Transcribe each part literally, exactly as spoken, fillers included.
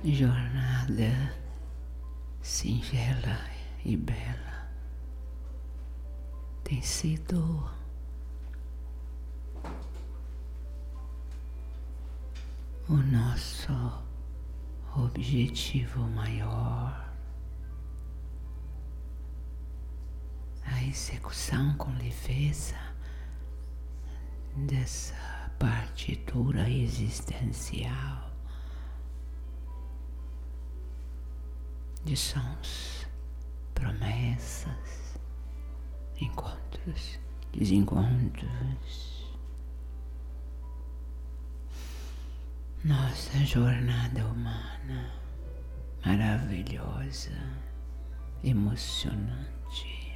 jornada singela e bela tem sido o nosso objetivo maior, a execução com leveza dessa partitura existencial de sons, promessas, encontros, desencontros. Nossa jornada humana maravilhosa, emocionante.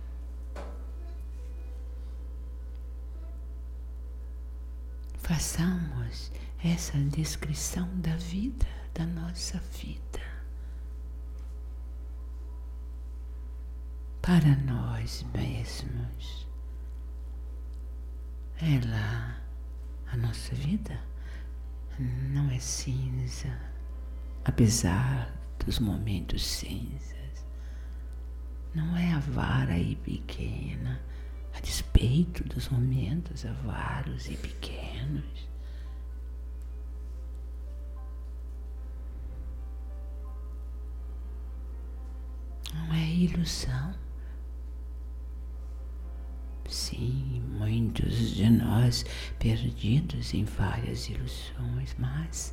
Façamos essa descrição da vida, da nossa vida, para nós mesmos. Ela, a nossa vida, não é cinza, apesar dos momentos cinzas. Não é avara e pequena, a despeito dos momentos avaros e pequenos. Não é ilusão. Sim, muitos de nós perdidos em várias ilusões, mas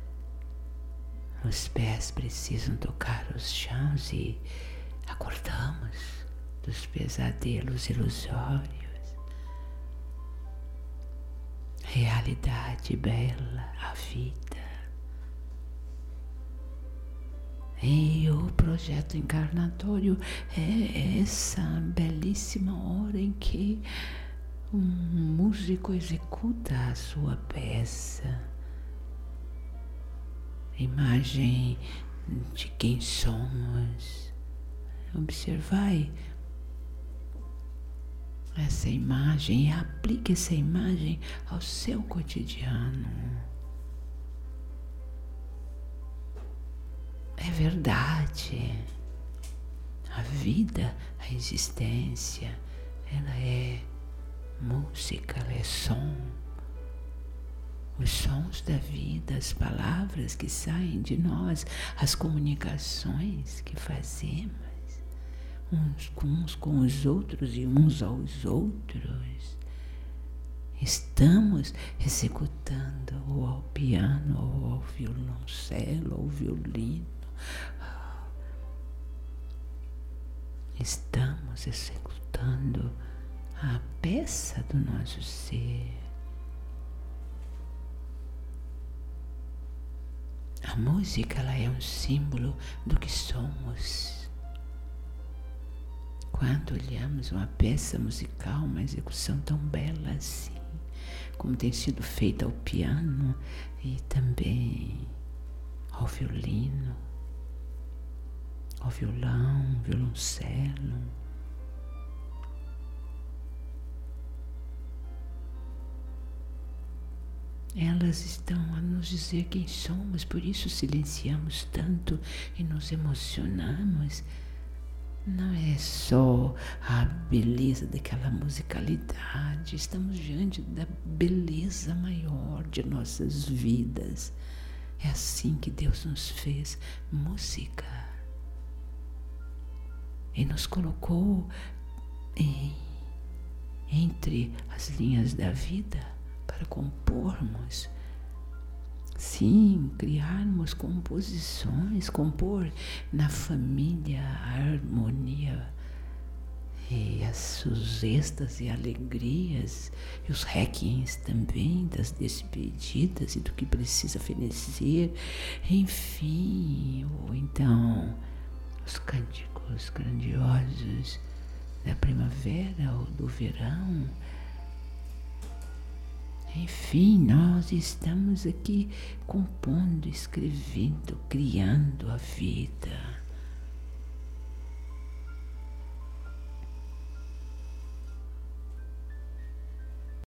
os pés precisam tocar os chãos e acordamos dos pesadelos ilusórios. Realidade bela, a vida. E o projeto encarnatório é essa belíssima hora em que um músico executa a sua peça. Imagem de quem somos. Observai essa imagem e aplique essa imagem ao seu cotidiano. É verdade, a vida, a existência, ela é música, ela é som. Os sons da vida, as palavras que saem de nós, as comunicações que fazemos uns com, uns com os outros e uns aos outros. Estamos executando ou ao piano, ou ao violoncelo, ou ao violino. Estamos executando a peça do nosso ser. A música, ela é um símbolo do que somos. Quando olhamos uma peça musical, uma execução tão bela assim, como tem sido feita ao piano e também ao violino, ao violão, violoncelo. Elas estão a nos dizer quem somos, por isso silenciamos tanto e nos emocionamos. Não é só a beleza daquela musicalidade, estamos diante da beleza maior de nossas vidas. É assim que Deus nos fez, música. E nos colocou em, entre as linhas da vida para compormos. Sim, criarmos composições, compor na família a harmonia e as os êxtases e alegrias e os requiems também das despedidas e do que precisa fenecer, enfim, ou então os cânticos grandiosos da primavera ou do verão. Enfim, nós estamos aqui compondo, escrevendo, criando a vida.